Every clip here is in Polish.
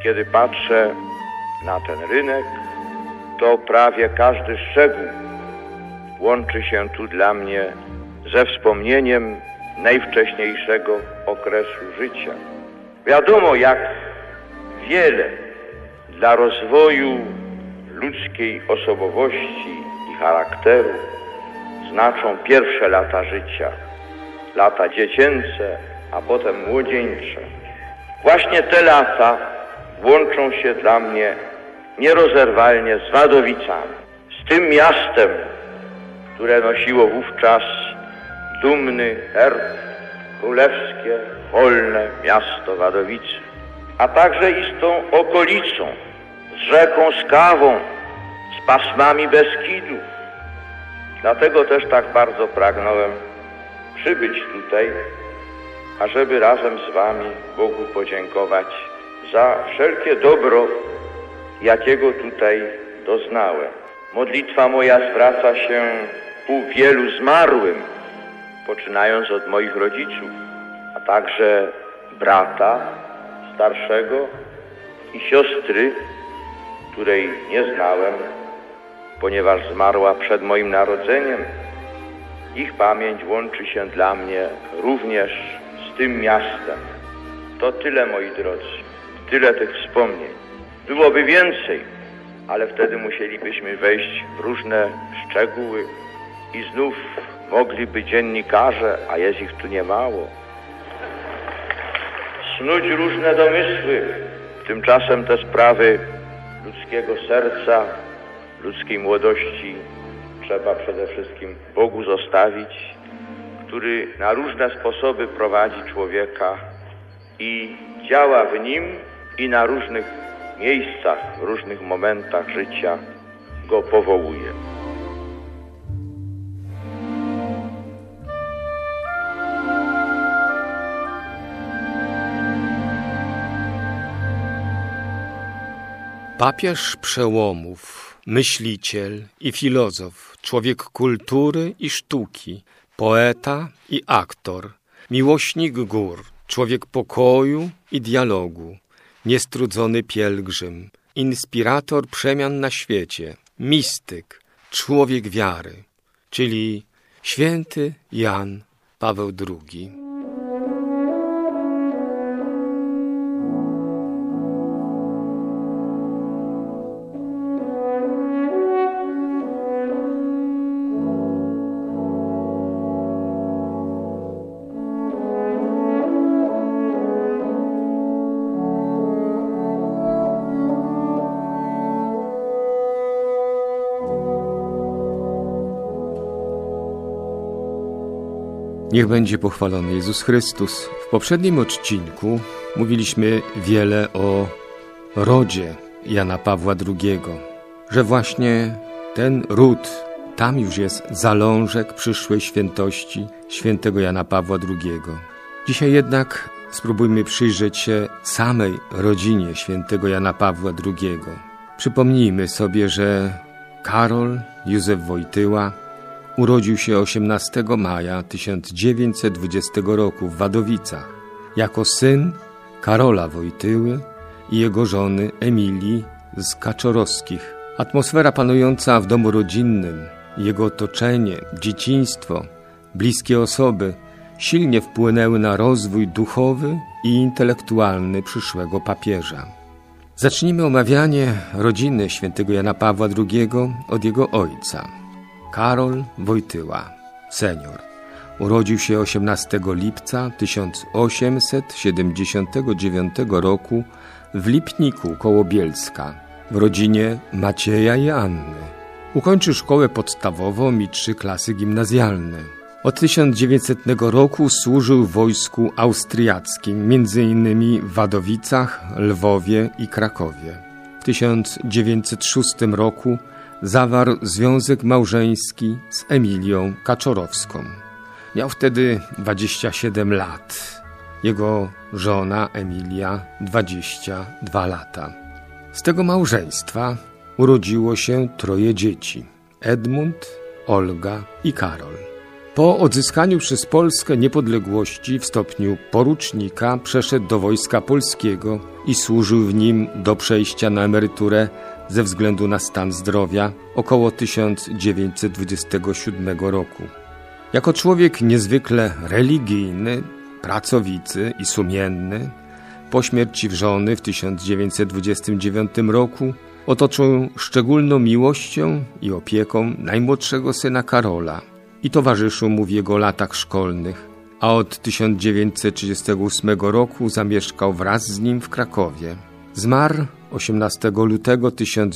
kiedy patrzę na ten rynek, to prawie każdy szczegół łączy się tu dla mnie ze wspomnieniem najwcześniejszego okresu życia. Wiadomo, jak wiele dla rozwoju ludzkiej osobowości i charakteru znaczą pierwsze lata życia, lata dziecięce, a potem młodzieńcze. Właśnie te lata łączą się dla mnie nierozerwalnie z Wadowicami, z tym miastem, które nosiło wówczas dumny herb, królewskie, wolne miasto Wadowice, a także i z tą okolicą, z rzeką Skawą, z pasmami Beskidów. Dlatego też tak bardzo pragnąłem przybyć tutaj, ażeby razem z wami Bogu podziękować za wszelkie dobro, jakiego tutaj doznałem. Modlitwa moja zwraca się ku wielu zmarłym, poczynając od moich rodziców, a także brata starszego i siostry, której nie znałem, ponieważ zmarła przed moim narodzeniem. Ich pamięć łączy się dla mnie również z tym miastem. To tyle, moi drodzy, tyle tych wspomnień. Byłoby więcej, ale wtedy musielibyśmy wejść w różne szczegóły i znów mogliby dziennikarze, a jest ich tu niemało, snuć różne domysły. Tymczasem te sprawy ludzkiego serca, ludzkiej młodości trzeba przede wszystkim Bogu zostawić, który na różne sposoby prowadzi człowieka i działa w nim i na różnych miejscach, w różnych momentach życia go powołuje. Papież przełomów, myśliciel i filozof, człowiek kultury i sztuki, poeta i aktor, miłośnik gór, człowiek pokoju i dialogu, niestrudzony pielgrzym, inspirator przemian na świecie, mistyk, człowiek wiary, czyli święty Jan Paweł II. Niech będzie pochwalony Jezus Chrystus. W poprzednim odcinku mówiliśmy wiele o rodzie Jana Pawła II, że właśnie ten ród, tam już jest zalążek przyszłej świętości świętego Jana Pawła II. Dzisiaj jednak spróbujmy przyjrzeć się samej rodzinie świętego Jana Pawła II. Przypomnijmy sobie, że Karol Józef Wojtyła urodził się 18 maja 1920 roku w Wadowicach jako syn Karola Wojtyły i jego żony Emilii z Kaczorowskich. Atmosfera panująca w domu rodzinnym, jego otoczenie, dzieciństwo, bliskie osoby silnie wpłynęły na rozwój duchowy i intelektualny przyszłego papieża. Zacznijmy omawianie rodziny świętego Jana Pawła II od jego ojca. Karol Wojtyła, senior, urodził się 18 lipca 1879 roku w Lipniku koło Bielska, w rodzinie Macieja i Anny. Ukończył szkołę podstawową i 3 klasy gimnazjalne. Od 1900 roku służył w wojsku austriackim, m.in. w Wadowicach, Lwowie i Krakowie. W 1906 roku zawarł związek małżeński z Emilią Kaczorowską. Miał wtedy 27 lat. Jego żona Emilia 22 lata. Z tego małżeństwa urodziło się 3 dzieci: Edmund, Olga i Karol. Po odzyskaniu przez Polskę niepodległości w stopniu porucznika przeszedł do Wojska Polskiego i służył w nim do przejścia na emeryturę ze względu na stan zdrowia około 1927 roku. Jako człowiek niezwykle religijny, pracowity i sumienny, po śmierci żony w 1929 roku otoczył szczególną miłością i opieką najmłodszego syna Karola i towarzyszył mu w jego latach szkolnych, a od 1938 roku zamieszkał wraz z nim w Krakowie. Zmarł 18 lutego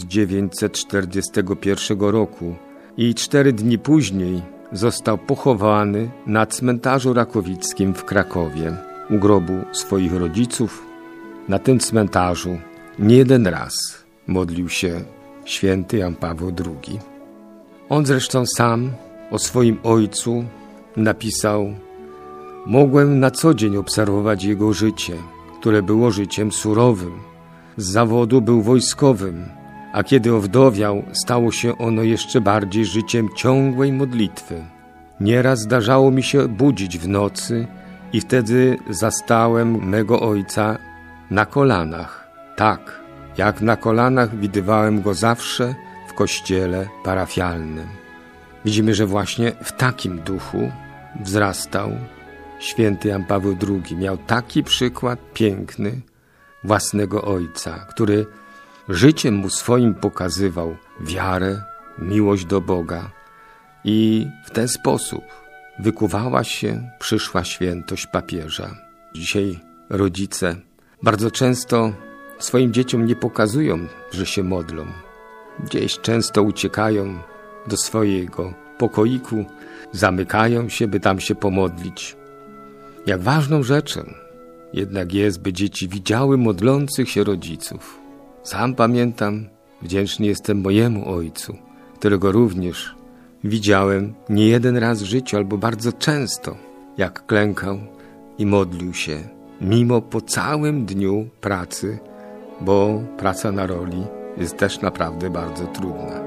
1941 roku i 4 dni później został pochowany na cmentarzu rakowickim w Krakowie, u grobu swoich rodziców. Na tym cmentarzu nie jeden raz modlił się święty Jan Paweł II. On zresztą sam o swoim ojcu napisał: mogłem na co dzień obserwować jego życie, które było życiem surowym. Z zawodu był wojskowym, a kiedy owdowiał, stało się ono jeszcze bardziej życiem ciągłej modlitwy. Nieraz zdarzało mi się budzić w nocy i wtedy zastałem mego ojca na kolanach. Tak, jak na kolanach widywałem go zawsze w kościele parafialnym. Widzimy, że właśnie w takim duchu wzrastał święty Jan Paweł II. Miał taki przykład piękny własnego ojca, który życiem mu swoim pokazywał wiarę, miłość do Boga i w ten sposób wykuwała się przyszła świętość papieża. Dzisiaj rodzice bardzo często swoim dzieciom nie pokazują, że się modlą. Gdzieś często uciekają do swojego pokoiku, zamykają się, by tam się pomodlić. Jak ważną rzeczą jednak jest, by dzieci widziały modlących się rodziców. Sam pamiętam, wdzięczny jestem mojemu ojcu, którego również widziałem nie jeden raz w życiu, albo bardzo często, jak klękał i modlił się, mimo po całym dniu pracy, bo praca na roli jest też naprawdę bardzo trudna.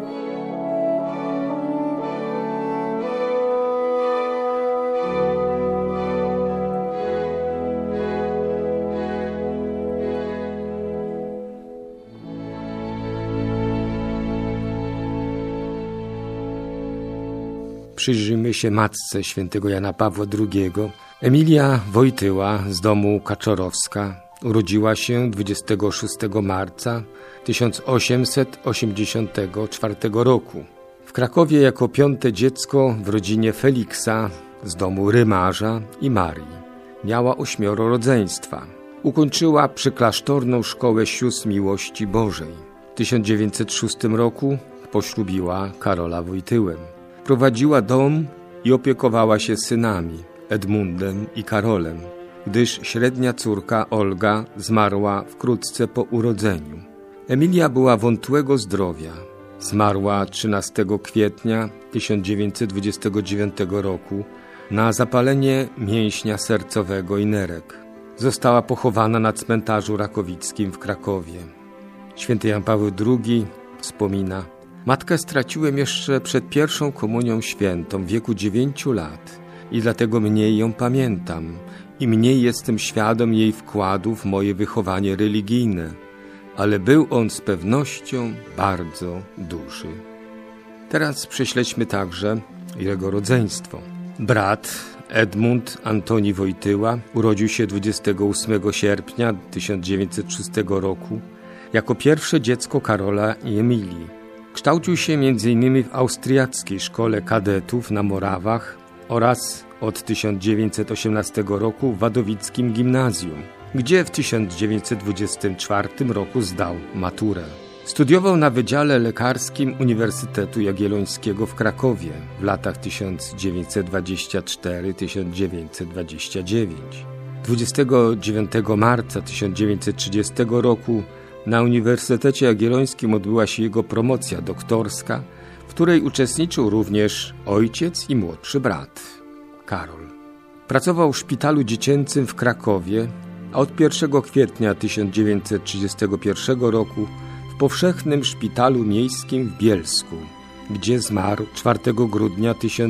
Przyjrzyjmy się matce świętego Jana Pawła II. Emilia Wojtyła z domu Kaczorowska urodziła się 26 marca 1884 roku. W Krakowie jako 5. dziecko w rodzinie Feliksa z domu Rymarza i Marii. Miała 8 rodzeństwa. Ukończyła przyklasztorną szkołę sióstr miłości Bożej. W 1906 roku poślubiła Karola Wojtyłę. Prowadziła dom i opiekowała się synami Edmundem i Karolem, gdyż średnia córka Olga zmarła wkrótce po urodzeniu. Emilia była wątłego zdrowia. Zmarła 13 kwietnia 1929 roku na zapalenie mięśnia sercowego i nerek. Została pochowana na cmentarzu rakowickim w Krakowie. Święty Jan Paweł II wspomina: matkę straciłem jeszcze przed pierwszą komunią świętą w wieku 9 lat i dlatego mniej ją pamiętam i mniej jestem świadom jej wkładu w moje wychowanie religijne, ale był on z pewnością bardzo duży. Teraz prześledźmy także jego rodzeństwo. Brat Edmund Antoni Wojtyła urodził się 28 sierpnia 1906 roku jako pierwsze dziecko Karola i Emilii. Kształcił się m.in. w austriackiej szkole kadetów na Morawach oraz od 1918 roku w wadowickim gimnazjum, gdzie w 1924 roku zdał maturę. Studiował na Wydziale Lekarskim Uniwersytetu Jagiellońskiego w Krakowie w latach 1924-1929. 29 marca 1930 roku na Uniwersytecie Jagiellońskim odbyła się jego promocja doktorska, w której uczestniczył również ojciec i młodszy brat, Karol. Pracował w szpitalu dziecięcym w Krakowie, a od 1 kwietnia 1931 roku w Powszechnym Szpitalu Miejskim w Bielsku. gdzie zmarł 4 grudnia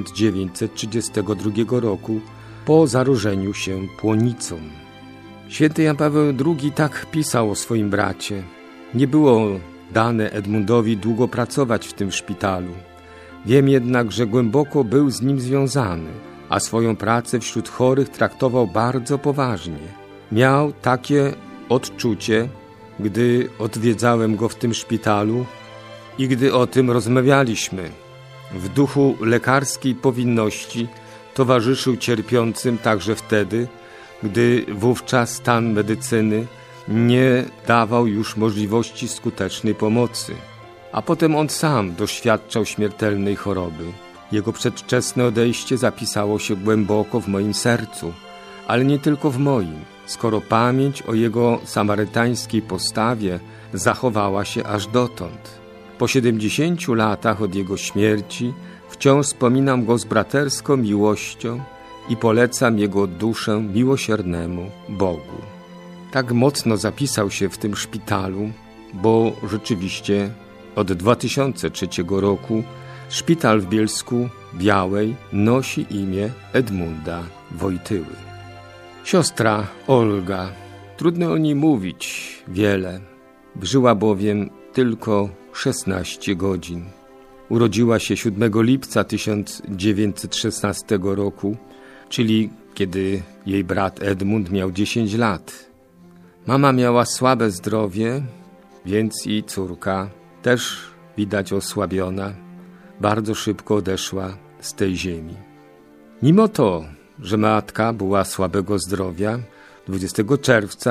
1932 roku po zarażeniu się płonicą. Święty Jan Paweł II tak pisał o swoim bracie. Nie było dane Edmundowi długo pracować w tym szpitalu. Wiem jednak, że głęboko był z nim związany, a swoją pracę wśród chorych traktował bardzo poważnie. Miał takie odczucie, gdy odwiedzałem go w tym szpitalu i gdy o tym rozmawialiśmy. W duchu lekarskiej powinności towarzyszył cierpiącym także wtedy, gdy wówczas stan medycyny nie dawał już możliwości skutecznej pomocy. A potem on sam doświadczał śmiertelnej choroby. Jego przedwczesne odejście zapisało się głęboko w moim sercu, ale nie tylko w moim, skoro pamięć o jego samarytańskiej postawie zachowała się aż dotąd. Po 70 latach od jego śmierci wciąż wspominam go z braterską miłością i polecam jego duszę miłosiernemu Bogu. Tak mocno zapisał się w tym szpitalu, bo rzeczywiście od 2003 roku szpital w Bielsku Białej nosi imię Edmunda Wojtyły. Siostra Olga, trudno o niej mówić wiele, żyła bowiem tylko 16 godzin. Urodziła się 7 lipca 1916 roku, czyli kiedy jej brat Edmund miał 10 lat. Mama miała słabe zdrowie, więc i córka, też widać osłabiona, bardzo szybko odeszła z tej ziemi. Mimo to, że matka była słabego zdrowia, 20 czerwca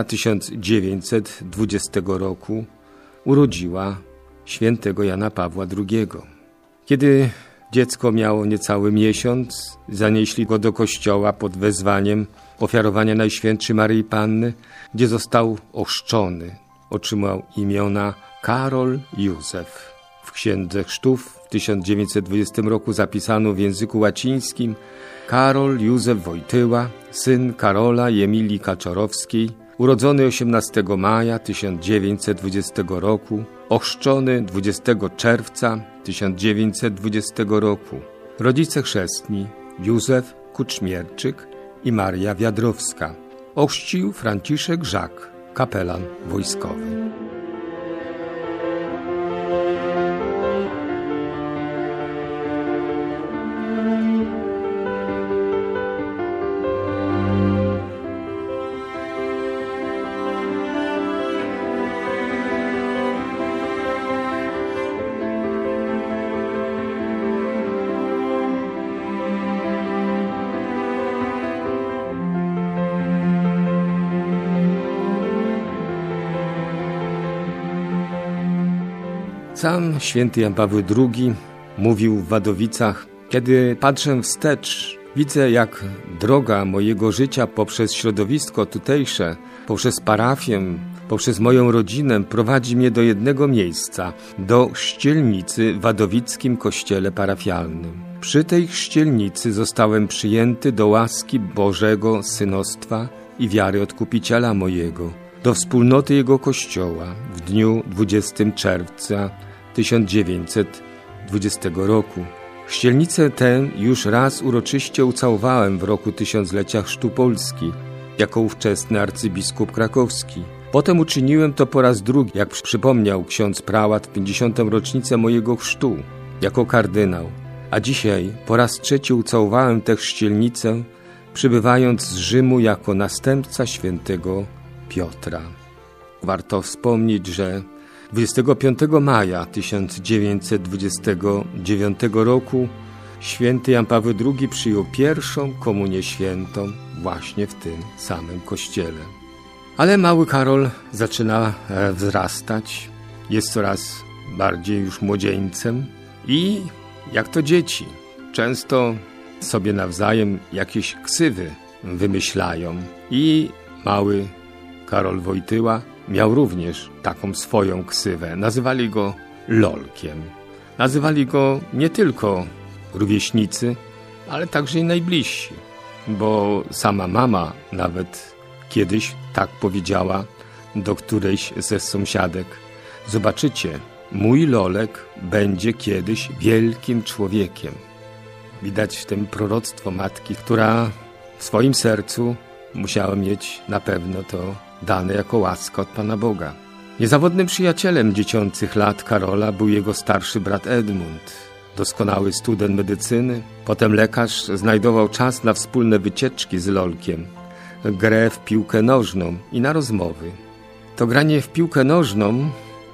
1920 roku urodziła świętego Jana Pawła II. Kiedy dziecko miało niecały miesiąc, zanieśli go do kościoła pod wezwaniem ofiarowania Najświętszej Maryi Panny, gdzie został ochrzczony. Otrzymał imiona Karol Józef. W Księdze Chrztów w 1920 roku zapisano w języku łacińskim: Karol Józef Wojtyła, syn Karola i Emilii Kaczorowskiej, urodzony 18 maja 1920 roku, ochrzczony 20 czerwca 1920 roku. Rodzice chrzestni Józef Kuczmierczyk i Maria Wiadrowska. Ochrzcił Franciszek Żak, kapelan wojskowy. Sam święty Jan Paweł II mówił w Wadowicach: kiedy patrzę wstecz, widzę, jak droga mojego życia poprzez środowisko tutejsze, poprzez parafię, poprzez moją rodzinę prowadzi mnie do jednego miejsca, do chrzcielnicy w wadowickim kościele parafialnym. Przy tej chrzcielnicy zostałem przyjęty do łaski Bożego synostwa i wiary Odkupiciela mojego, do wspólnoty Jego Kościoła w dniu 20 czerwca 1920 roku. Chrzcielnicę tę już raz uroczyście ucałowałem w roku tysiąclecia chrztu Polski, jako ówczesny arcybiskup krakowski. Potem uczyniłem to po raz drugi, jak przypomniał ksiądz prałat, w 50. rocznicę mojego chrztu, jako kardynał. A dzisiaj po raz trzeci ucałowałem tę chrzcielnicę, przybywając z Rzymu jako następca świętego Piotra. Warto wspomnieć, że 25 maja 1929 roku święty Jan Paweł II przyjął pierwszą komunię świętą właśnie w tym samym kościele. Ale mały Karol zaczyna wzrastać, jest coraz bardziej już młodzieńcem i jak to dzieci, często sobie nawzajem jakieś ksywy wymyślają i mały Karol Wojtyła miał również taką swoją ksywę. Nazywali go Lolkiem. Nazywali go nie tylko rówieśnicy, ale także i najbliżsi, bo sama mama nawet kiedyś tak powiedziała do którejś ze sąsiadek: zobaczycie, mój Lolek będzie kiedyś wielkim człowiekiem. Widać w tym proroctwo matki, która w swoim sercu musiała mieć na pewno to dane jako łaska od Pana Boga. Niezawodnym przyjacielem dziecięcych lat Karola był jego starszy brat Edmund, doskonały student medycyny. Potem lekarz znajdował czas na wspólne wycieczki z Lolkiem, grę w piłkę nożną i na rozmowy. To granie w piłkę nożną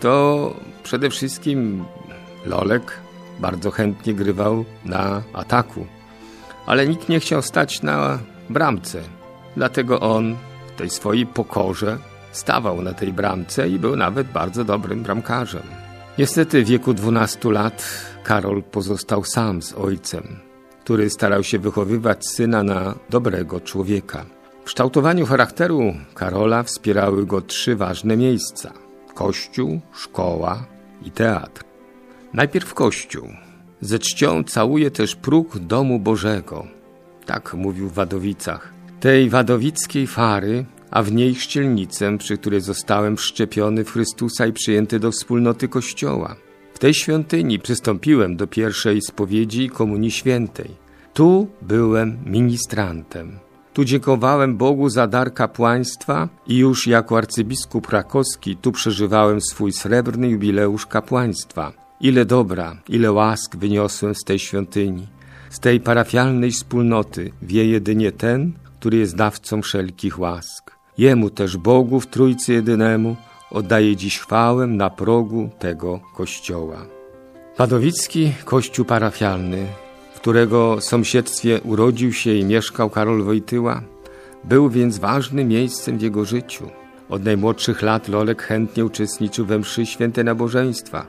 to przede wszystkim Lolek bardzo chętnie grywał na ataku, ale nikt nie chciał stać na bramce. Dlatego on w tej swojej pokorze stawał na tej bramce i był nawet bardzo dobrym bramkarzem. Niestety w wieku 12 lat Karol pozostał sam z ojcem, który starał się wychowywać syna na dobrego człowieka. W kształtowaniu charakteru Karola wspierały go 3 ważne miejsca: kościół, szkoła i teatr. Najpierw kościół. Ze czcią całuje też próg domu Bożego. Tak mówił w Wadowicach. Tej wadowickiej fary, a w niej chrzcielnicę, przy której zostałem wszczepiony w Chrystusa i przyjęty do wspólnoty Kościoła. W tej świątyni przystąpiłem do pierwszej spowiedzi i komunii świętej. Tu byłem ministrantem. Tu dziękowałem Bogu za dar kapłaństwa i już jako arcybiskup krakowski tu przeżywałem swój srebrny jubileusz kapłaństwa. Ile dobra, ile łask wyniosłem z tej świątyni. Z tej parafialnej wspólnoty wie jedynie ten, który jest dawcą wszelkich łask. Jemu też Bogu w Trójcy Jedynemu oddaję dziś chwałę na progu tego kościoła. Wadowicki kościół parafialny, w którego sąsiedztwie urodził się i mieszkał Karol Wojtyła, był więc ważnym miejscem w jego życiu. Od najmłodszych lat Lolek chętnie uczestniczył we mszy święte nabożeństwa.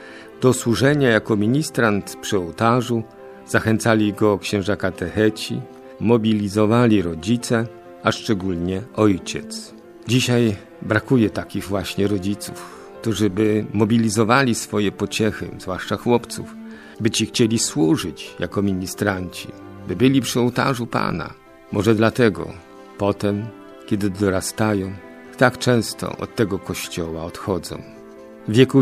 Do służenia jako ministrant przy ołtarzu zachęcali go księża katecheci, mobilizowali rodzice, a szczególnie ojciec. Dzisiaj brakuje takich właśnie rodziców, którzy by mobilizowali swoje pociechy, zwłaszcza chłopców, by ci chcieli służyć jako ministranci, by byli przy ołtarzu Pana. Może dlatego potem, kiedy dorastają, tak często od tego kościoła odchodzą. W wieku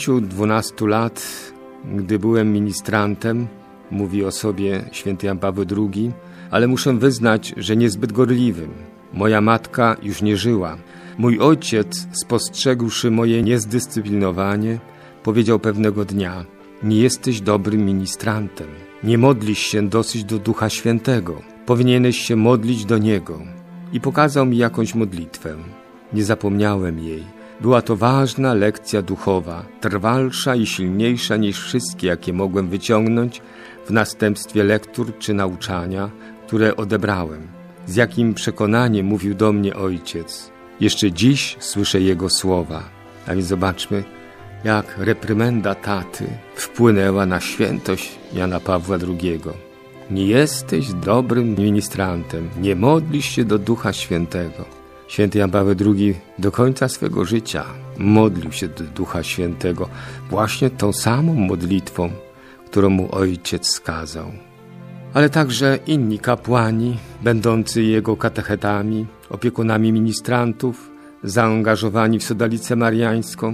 10-12 lat, gdy byłem ministrantem, mówi o sobie święty Jan Paweł II, ale muszę wyznać, że niezbyt gorliwym. Moja matka już nie żyła. Mój ojciec, spostrzegłszy moje niezdyscyplinowanie, powiedział pewnego dnia: nie jesteś dobrym ministrantem. Nie modlisz się dosyć do Ducha Świętego. Powinieneś się modlić do Niego. I pokazał mi jakąś modlitwę. Nie zapomniałem jej. Była to ważna lekcja duchowa, trwalsza i silniejsza niż wszystkie, jakie mogłem wyciągnąć w następstwie lektur czy nauczania, które odebrałem. Z jakim przekonaniem mówił do mnie ojciec. Jeszcze dziś słyszę jego słowa. A więc zobaczmy, jak reprymenda taty wpłynęła na świętość Jana Pawła II. Nie jesteś dobrym ministrantem, nie modlisz się do Ducha Świętego. Święty Jan Paweł II do końca swego życia modlił się do Ducha Świętego właśnie tą samą modlitwą, którą mu ojciec skazał. Ale także inni kapłani, będący jego katechetami, opiekunami ministrantów, zaangażowani w sodalicę mariańską,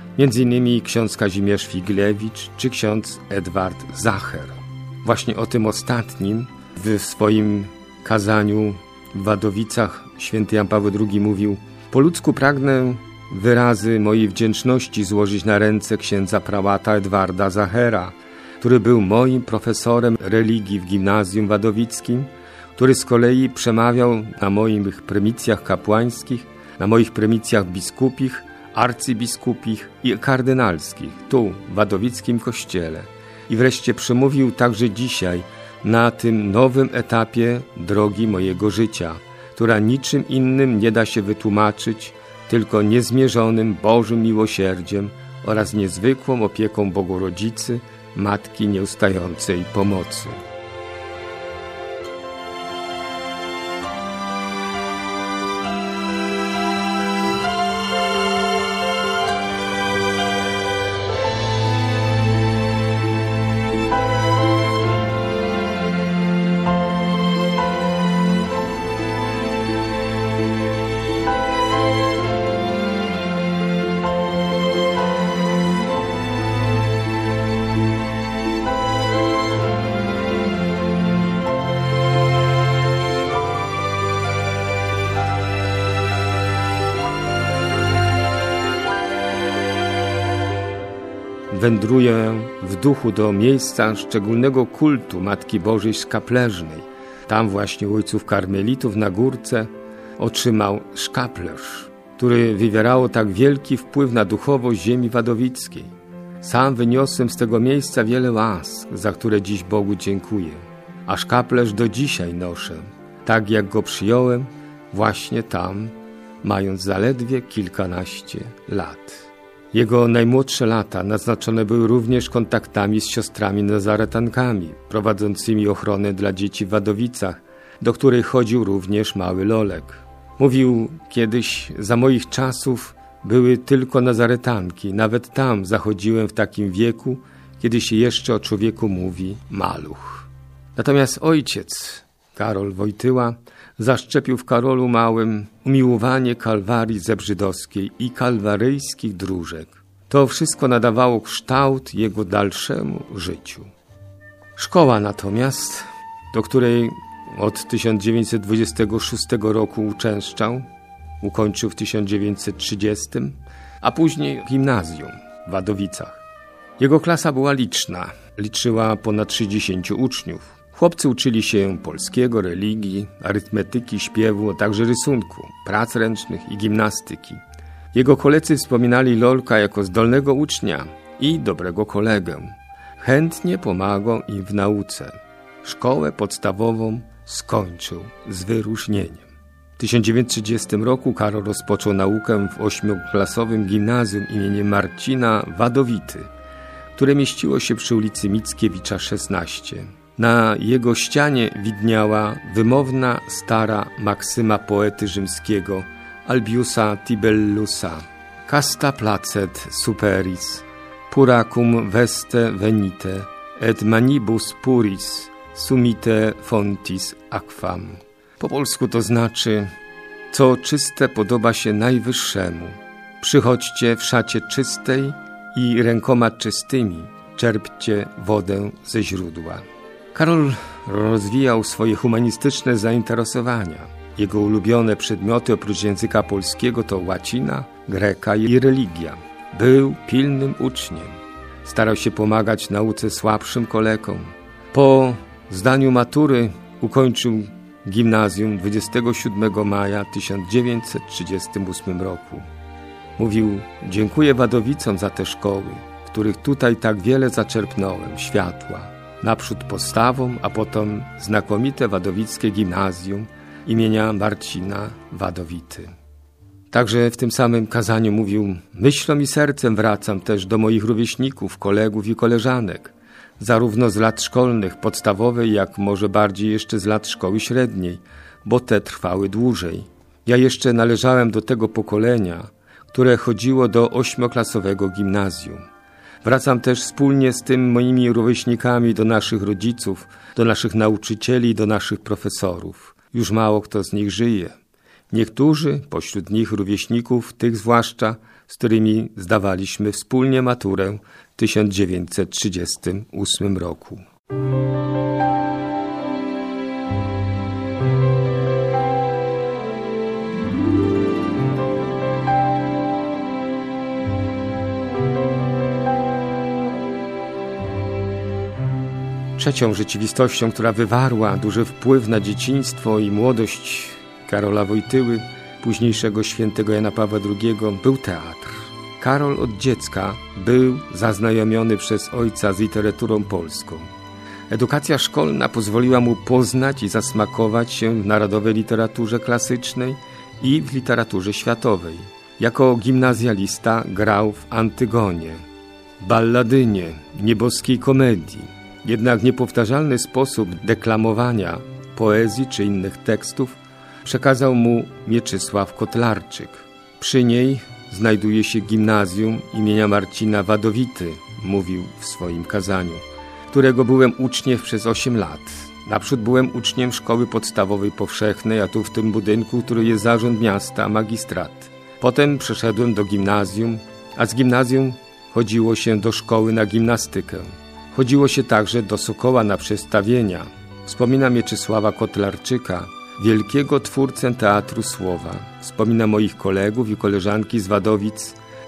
m.in. ksiądz Kazimierz Figlewicz czy ksiądz Edward Zacher. Właśnie o tym ostatnim w swoim kazaniu w Wadowicach święty Jan Paweł II mówił: po ludzku pragnę wyrazy mojej wdzięczności złożyć na ręce księdza prałata Edwarda Zachera, który był moim profesorem religii w gimnazjum wadowickim, który z kolei przemawiał na moich prymitjach kapłańskich, na moich prymitjach biskupich, arcybiskupich i kardynalskich, tu w wadowickim kościele. I wreszcie przemówił także dzisiaj na tym nowym etapie drogi mojego życia, która niczym innym nie da się wytłumaczyć, tylko niezmierzonym Bożym miłosierdziem oraz niezwykłą opieką Bogorodzicy, Matki Nieustającej Pomocy. wędruję w duchu do miejsca szczególnego kultu Matki Bożej Szkapleżnej. Tam właśnie u ojców karmelitów na górce otrzymał szkaplerz, który wywierało tak wielki wpływ na duchowość ziemi wadowickiej. Sam wyniosłem z tego miejsca wiele łask, za które dziś Bogu dziękuję, a szkaplerz do dzisiaj noszę, tak jak go przyjąłem właśnie tam, mając zaledwie kilkanaście lat. Jego najmłodsze lata naznaczone były również kontaktami z siostrami nazaretankami, prowadzącymi ochronę dla dzieci w Wadowicach, do której chodził również mały Lolek. Mówił kiedyś: za moich czasów były tylko nazaretanki, nawet tam zachodziłem w takim wieku, kiedy się jeszcze o człowieku mówi maluch. Natomiast ojciec, Karol Wojtyła, zaszczepił w Karolu Małym umiłowanie Kalwarii Zebrzydowskiej i kalwaryjskich dróżek. To wszystko nadawało kształt jego dalszemu życiu. Szkoła natomiast, do której od 1926 roku uczęszczał, ukończył w 1930, a później gimnazjum w Wadowicach. Jego klasa była liczna, liczyła ponad 60 uczniów. Chłopcy uczyli się polskiego, religii, arytmetyki, śpiewu, a także rysunku, prac ręcznych i gimnastyki. Jego koledzy wspominali Lolka jako zdolnego ucznia i dobrego kolegę. Chętnie pomagał im w nauce. Szkołę podstawową skończył z wyróżnieniem. W 1930 roku Karol rozpoczął naukę w 8-klasowym gimnazjum imienia Marcina Wadowity, które mieściło się przy ulicy Mickiewicza 16. Na jego ścianie widniała wymowna stara maksyma poety rzymskiego Albiusa Tibellusa: Casta placet superis, pura cum veste venite, et manibus puris sumite fontis aquam. Po polsku to znaczy: co czyste podoba się Najwyższemu. Przychodźcie w szacie czystej i rękoma czystymi czerpcie wodę ze źródła. Karol rozwijał swoje humanistyczne zainteresowania. Jego ulubione przedmioty oprócz języka polskiego to łacina, greka i religia. Był pilnym uczniem. Starał się pomagać nauce słabszym kolegom. Po zdaniu matury ukończył gimnazjum 27 maja 1938 roku. Mówił: dziękuję Wadowicom za te szkoły, w których tutaj tak wiele zaczerpnąłem światła. Naprzód postawą, a potem znakomite wadowickie gimnazjum imienia Marcina Wadowity. Także w tym samym kazaniu mówił: myślą i sercem wracam też do moich rówieśników, kolegów i koleżanek, zarówno z lat szkolnych, podstawowej, jak może bardziej jeszcze z lat szkoły średniej, bo te trwały dłużej. Ja jeszcze należałem do tego pokolenia, które chodziło do 8-klasowego gimnazjum. Wracam też wspólnie z tym moimi rówieśnikami do naszych rodziców, do naszych nauczycieli, do naszych profesorów. Już mało kto z nich żyje. Niektórzy, pośród nich rówieśników, tych zwłaszcza, z którymi zdawaliśmy wspólnie maturę w 1938 roku. Trzecią rzeczywistością, która wywarła duży wpływ na dzieciństwo i młodość Karola Wojtyły, późniejszego świętego Jana Pawła II, był teatr. Karol od dziecka był zaznajomiony przez ojca z literaturą polską. Edukacja szkolna pozwoliła mu poznać i zasmakować się w narodowej literaturze klasycznej i w literaturze światowej. Jako gimnazjalista grał w Antygonie, Balladynie, Nieboskiej komedii. Jednak niepowtarzalny sposób deklamowania poezji czy innych tekstów przekazał mu Mieczysław Kotlarczyk. Przy niej znajduje się gimnazjum imienia Marcina Wadowity, mówił w swoim kazaniu, którego byłem uczniem przez 8 lat. Naprzód byłem uczniem szkoły podstawowej powszechnej, a tu w tym budynku, który jest zarząd miasta, magistrat. Potem przeszedłem do gimnazjum, a z gimnazjum chodziło się do szkoły na gimnastykę. Chodziło się także do Sokoła na przestawienia. Wspomina Mieczysława Kotlarczyka, wielkiego twórcę teatru słowa. Wspomina moich kolegów i koleżanki z Wadowic,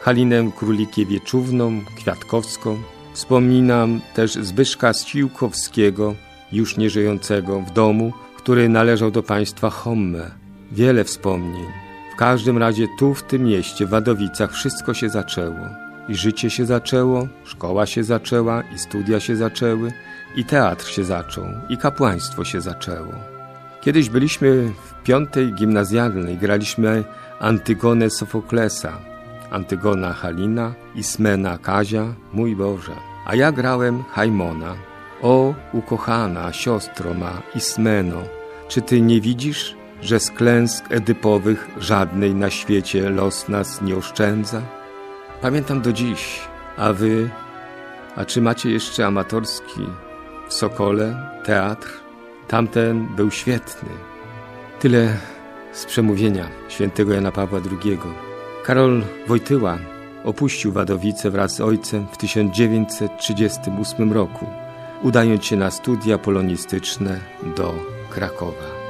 Halinę Królikiewieczówną, Kwiatkowską. Wspominam też Zbyszka Siłkowskiego, już nieżyjącego, w domu, który należał do państwa Homme. Wiele wspomnień. W każdym razie tu, w tym mieście, w Wadowicach, wszystko się zaczęło. I życie się zaczęło, szkoła się zaczęła, i studia się zaczęły, i teatr się zaczął, i kapłaństwo się zaczęło. Kiedyś byliśmy w 5. gimnazjalnej, graliśmy Antygonę Sofoklesa, Antygona Halina, Ismena Kazia, mój Boże. A ja grałem Hajmona. O, ukochana siostro ma, Ismeno, czy ty nie widzisz, że z klęsk edypowych żadnej na świecie los nas nie oszczędza? Pamiętam do dziś, a czy macie jeszcze amatorski w Sokole teatr? Tamten był świetny. Tyle z przemówienia świętego Jana Pawła II. Karol Wojtyła opuścił Wadowice wraz z ojcem w 1938 roku, udając się na studia polonistyczne do Krakowa.